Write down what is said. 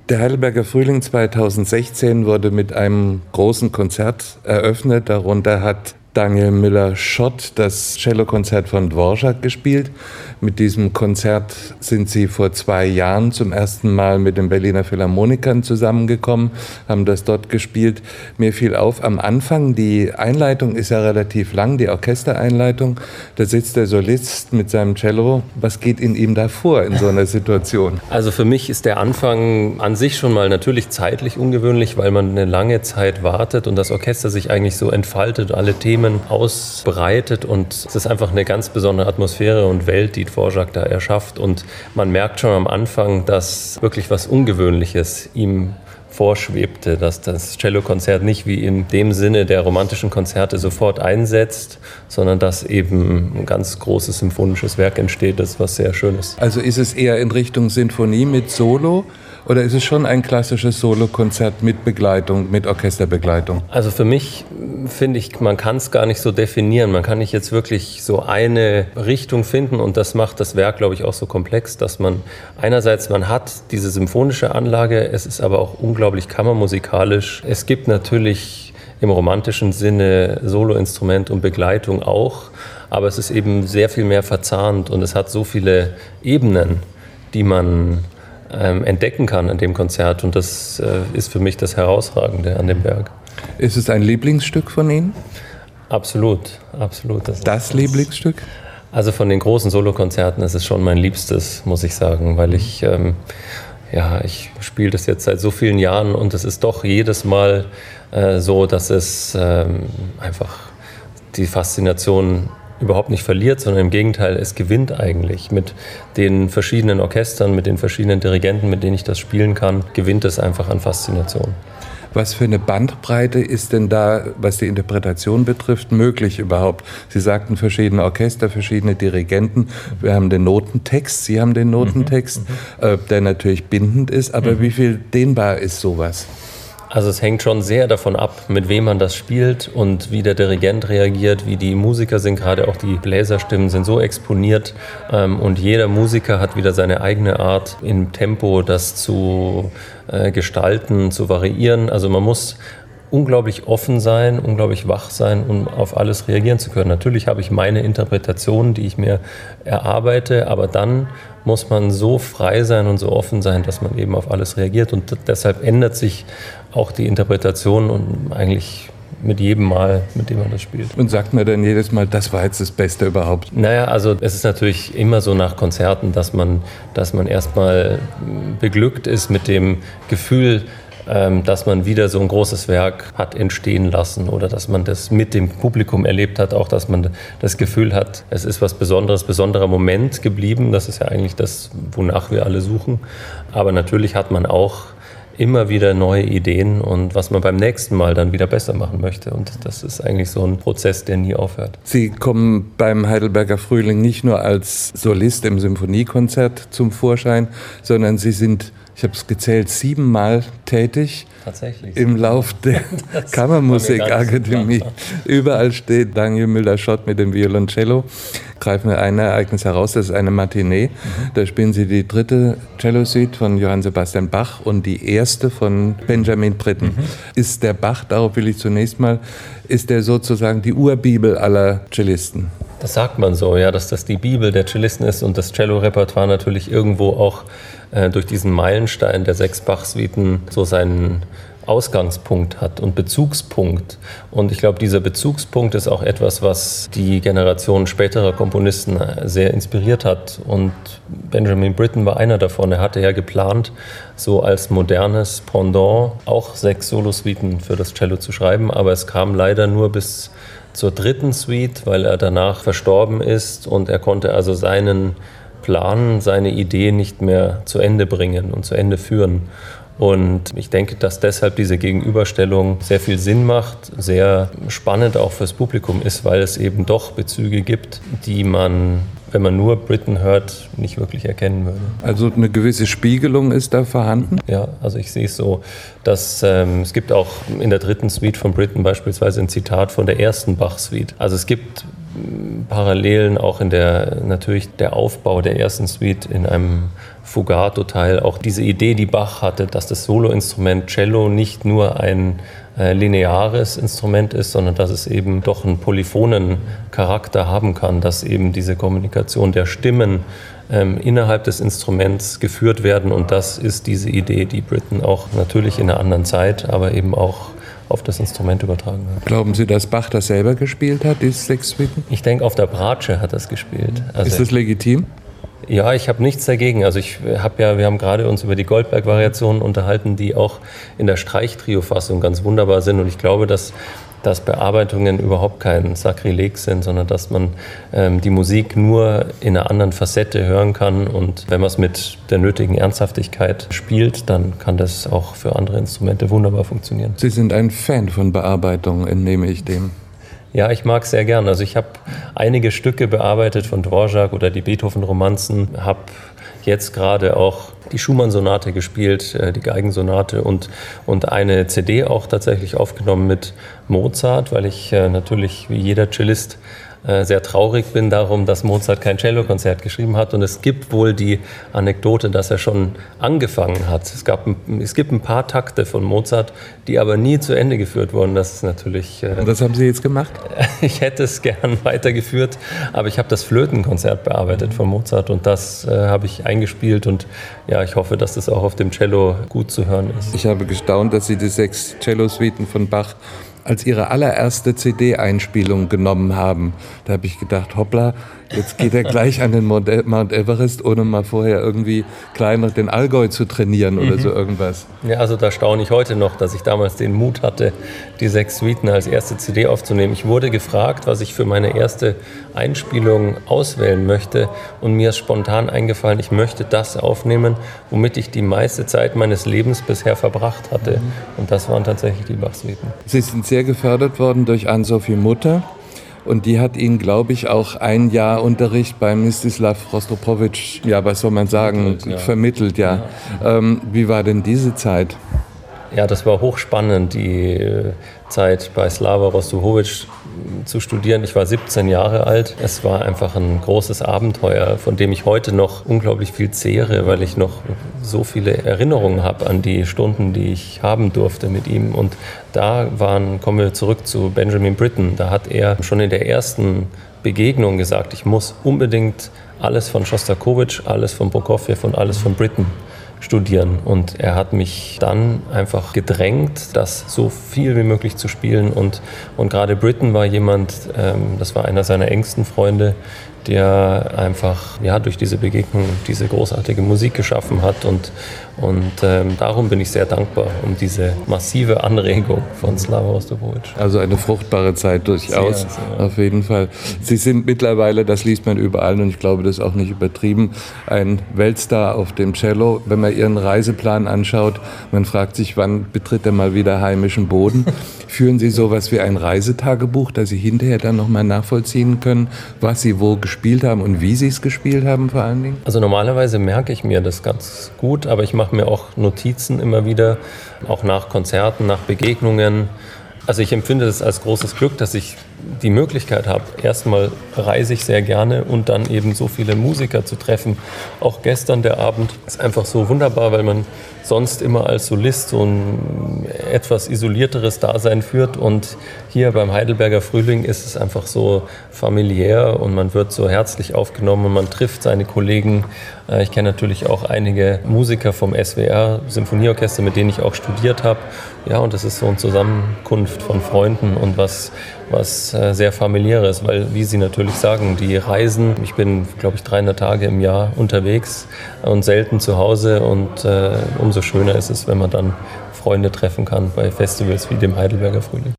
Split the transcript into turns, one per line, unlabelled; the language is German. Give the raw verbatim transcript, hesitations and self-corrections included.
Der Heidelberger Frühling zweitausendsechzehn wurde mit einem großen Konzert eröffnet. Darunter hat Daniel Müller-Schott das Cellokonzert von Dvorak gespielt. Mit diesem Konzert sind Sie vor zwei Jahren zum ersten Mal mit den Berliner Philharmonikern zusammengekommen, haben das dort gespielt. Mir fiel auf, am Anfang, die Einleitung ist ja relativ lang, die Orchestereinleitung. Da sitzt der Solist mit seinem Cello. Was geht in ihm da vor in so einer Situation?
Also für mich ist der Anfang an sich schon mal natürlich zeitlich ungewöhnlich, weil man eine lange Zeit wartet und das Orchester sich eigentlich so entfaltet, alle Themen ausbreitet und es ist einfach eine ganz besondere Atmosphäre und Welt, die Dvorak da erschafft und man merkt schon am Anfang, dass wirklich was Ungewöhnliches ihm vorschwebte, dass das Cellokonzert nicht wie in dem Sinne der romantischen Konzerte sofort einsetzt, sondern dass eben ein ganz großes symphonisches Werk entsteht, das was sehr Schönes.
Also ist es eher in Richtung Sinfonie mit Solo? Oder ist es schon ein klassisches Solokonzert mit Begleitung, mit Orchesterbegleitung?
Also für mich finde ich, man kann es gar nicht so definieren. Man kann nicht jetzt wirklich so eine Richtung finden und das macht das Werk, glaube ich, auch so komplex, dass man einerseits, man hat diese symphonische Anlage, es ist aber auch unglaublich kammermusikalisch. Es gibt natürlich im romantischen Sinne Soloinstrument und Begleitung auch, aber es ist eben sehr viel mehr verzahnt und es hat so viele Ebenen, die man Ähm, entdecken kann an dem Konzert und das äh, ist für mich das Herausragende an dem Werk.
Ist es ein Lieblingsstück von Ihnen?
Absolut, absolut.
Das, das Lieblingsstück?
Also von den großen Solokonzerten ist es schon mein Liebstes, muss ich sagen, weil ich, ähm, ja, ich spiele das jetzt seit so vielen Jahren und es ist doch jedes Mal äh, so, dass es ähm, einfach die Faszination überhaupt nicht verliert, sondern im Gegenteil, es gewinnt eigentlich. Mit den verschiedenen Orchestern, mit den verschiedenen Dirigenten, mit denen ich das spielen kann, gewinnt es einfach an Faszination.
Was für eine Bandbreite ist denn da, was die Interpretation betrifft, möglich überhaupt? Sie sagten verschiedene Orchester, verschiedene Dirigenten. Wir haben den Notentext, Sie haben den Notentext, mhm, äh, der natürlich bindend ist. Aber mhm. wie viel dehnbar ist sowas?
Also es hängt schon sehr davon ab, mit wem man das spielt und wie der Dirigent reagiert, wie die Musiker sind. Gerade auch die Bläserstimmen sind so exponiert ähm, und jeder Musiker hat wieder seine eigene Art, im Tempo das zu äh, gestalten, zu variieren. Also man muss unglaublich offen sein, unglaublich wach sein, um auf alles reagieren zu können. Natürlich habe ich meine Interpretation, die ich mir erarbeite, aber dann muss man so frei sein und so offen sein, dass man eben auf alles reagiert. Und deshalb ändert sich auch die Interpretation und eigentlich mit jedem Mal, mit dem man das spielt.
Und sagt man dann jedes Mal, das war jetzt das Beste überhaupt?
Naja, also es ist natürlich immer so nach Konzerten, dass man, dass man erstmal beglückt ist mit dem Gefühl, dass man wieder so ein großes Werk hat entstehen lassen oder dass man das mit dem Publikum erlebt hat, auch dass man das Gefühl hat, es ist was Besonderes, besonderer Moment geblieben. Das ist ja eigentlich das, wonach wir alle suchen. Aber natürlich hat man auch immer wieder neue Ideen und was man beim nächsten Mal dann wieder besser machen möchte. Und das ist eigentlich so ein Prozess, der nie aufhört.
Sie kommen beim Heidelberger Frühling nicht nur als Solist im Symphoniekonzert zum Vorschein, sondern Sie sind, ich habe es gezählt, siebenmal tätig.
Tatsächlich.
Im Lauf der Kammermusikakademie. Überall steht Daniel Müller-Schott mit dem Violoncello. Greifen wir ein Ereignis heraus, das ist eine Matinee. Mhm. Da spielen Sie die dritte Cello-Suite von Johann Sebastian Bach und die erste von Benjamin Britten. Mhm. Ist der Bach, darauf will ich zunächst mal, ist der sozusagen die Urbibel aller Cellisten?
Das sagt man so, ja, dass das die Bibel der Cellisten ist und das Cello-Repertoire natürlich irgendwo auch äh, durch diesen Meilenstein der sechs Bach-Suiten so seinen Ausgangspunkt hat und Bezugspunkt. Und ich glaube, dieser Bezugspunkt ist auch etwas, was die Generation späterer Komponisten sehr inspiriert hat. Und Benjamin Britten war einer davon. Er hatte ja geplant, so als modernes Pendant auch sechs Solosuiten für das Cello zu schreiben. Aber es kam leider nur bis zur dritten Suite, weil er danach verstorben ist. Und er konnte also seinen Plan, seine Idee nicht mehr zu Ende bringen und zu Ende führen. Und ich denke, dass deshalb diese Gegenüberstellung sehr viel Sinn macht, sehr spannend auch fürs Publikum ist, weil es eben doch Bezüge gibt, die man wenn man nur Britten hört, nicht wirklich erkennen würde.
Also eine gewisse Spiegelung ist da vorhanden?
Ja, also ich sehe es so, dass ähm, es gibt auch in der dritten Suite von Britten beispielsweise ein Zitat von der ersten Bach-Suite. Also es gibt Parallelen auch in der, natürlich der Aufbau der ersten Suite in einem Fugato-Teil, auch diese Idee, die Bach hatte, dass das Soloinstrument Cello nicht nur ein äh, lineares Instrument ist, sondern dass es eben doch einen polyphonen Charakter haben kann, dass eben diese Kommunikation der Stimmen ähm, innerhalb des Instruments geführt werden, und das ist diese Idee, die Britten auch natürlich in einer anderen Zeit, aber eben auch auf das Instrument übertragen hat.
Glauben Sie, dass Bach das selber gespielt hat, diese sechs Suiten?
Ich denke, auf der Bratsche hat er es gespielt.
Also ist das legitim?
Ja, ich habe nichts dagegen. Also ich habe ja, wir haben gerade uns über die Goldberg-Variationen unterhalten, die auch in der Streichtrio-Fassung ganz wunderbar sind. Und ich glaube, dass dass Bearbeitungen überhaupt kein Sakrileg sind, sondern dass man ähm, die Musik nur in einer anderen Facette hören kann. Und wenn man es mit der nötigen Ernsthaftigkeit spielt, dann kann das auch für andere Instrumente wunderbar funktionieren.
Sie sind ein Fan von Bearbeitungen, entnehme ich dem.
Ja, ich mag es sehr gern. Also ich habe einige Stücke bearbeitet von Dvorak oder die Beethoven-Romanzen, habe jetzt gerade auch die Schumann-Sonate gespielt, die Geigensonate und, und eine C D auch tatsächlich aufgenommen mit Mozart, weil ich natürlich wie jeder Cellist sehr traurig bin darum, dass Mozart kein Cellokonzert geschrieben hat. Und es gibt wohl die Anekdote, dass er schon angefangen hat. Es gab, es gibt ein paar Takte von Mozart, die aber nie zu Ende geführt wurden. Das ist natürlich...
Und was haben Sie jetzt gemacht?
Ich hätte es gern weitergeführt, aber ich habe das Flötenkonzert bearbeitet von Mozart und das äh, habe ich eingespielt. Und ja, ich hoffe, dass das auch auf dem Cello gut zu hören ist.
Ich habe gestaunt, dass Sie die sechs Cello-Suiten von Bach als Ihre allererste C D-Einspielung genommen haben. Da habe ich gedacht, hoppla, jetzt geht er gleich an den Mount Everest, ohne mal vorher irgendwie kleiner den Allgäu zu trainieren oder mhm. so irgendwas.
Ja, also da staune ich heute noch, dass ich damals den Mut hatte, die sechs Suiten als erste C D aufzunehmen. Ich wurde gefragt, was ich für meine erste Einspielung auswählen möchte, und mir ist spontan eingefallen, ich möchte das aufnehmen, womit ich die meiste Zeit meines Lebens bisher verbracht hatte. Mhm. Und das waren tatsächlich die Bach-Suiten.
Sie sind sehr gefördert worden durch Anne-Sophie Mutter. Und die hat Ihnen, glaube ich, auch ein Jahr Unterricht bei Mstislav Rostropowitsch, ja, was soll man sagen, vermittelt. Ja. vermittelt ja. Ja. Ähm, wie war denn diese Zeit?
Ja, das war hochspannend, die äh, Zeit bei Slava Rostropowitsch zu studieren. Ich war siebzehn Jahre alt. Es war einfach ein großes Abenteuer, von dem ich heute noch unglaublich viel zehre, weil ich noch so viele Erinnerungen habe an die Stunden, die ich haben durfte mit ihm. Und da waren, kommen wir zurück zu Benjamin Britten, da hat er schon in der ersten Begegnung gesagt, ich muss unbedingt alles von Schostakowitsch, alles von Prokofjew und alles von Britten studieren. Und er hat mich dann einfach gedrängt, das so viel wie möglich zu spielen. Und, und gerade Britten war jemand, ähm, das war einer seiner engsten Freunde, der einfach ja, durch diese Begegnung diese großartige Musik geschaffen hat. Und, und ähm, darum bin ich sehr dankbar um diese massive Anregung von Slava Rostropowitsch.
Also eine fruchtbare Zeit durchaus, sehr, sehr. Auf jeden Fall. Sie sind mittlerweile, das liest man überall und ich glaube, das ist auch nicht übertrieben, ein Weltstar auf dem Cello. Wenn man Ihren Reiseplan anschaut, man fragt sich, wann betritt er mal wieder heimischen Boden. Führen Sie sowas wie ein Reisetagebuch, dass Sie hinterher dann nochmal nachvollziehen können, was Sie wo gespielt haben und wie Sie es gespielt haben vor allen Dingen?
Also normalerweise merke ich mir das ganz gut, aber ich mache mir auch Notizen immer wieder, auch nach Konzerten, nach Begegnungen. Also ich empfinde es als großes Glück, dass ich die Möglichkeit habe. Erstmal reise ich sehr gerne und dann eben so viele Musiker zu treffen. Auch gestern der Abend ist einfach so wunderbar, weil man sonst immer als Solist so ein etwas isolierteres Dasein führt. Und hier beim Heidelberger Frühling ist es einfach so familiär und man wird so herzlich aufgenommen und man trifft seine Kollegen. Ich kenne natürlich auch einige Musiker vom S W R Symphonieorchester, mit denen ich auch studiert habe. Ja, und das ist so eine Zusammenkunft von Freunden und was, was sehr familiäres, weil, wie Sie natürlich sagen, die Reisen, ich bin, glaube ich, dreihundert Tage im Jahr unterwegs und selten zu Hause und äh, umso schöner ist es, wenn man dann Freunde treffen kann bei Festivals wie dem Heidelberger Frühling.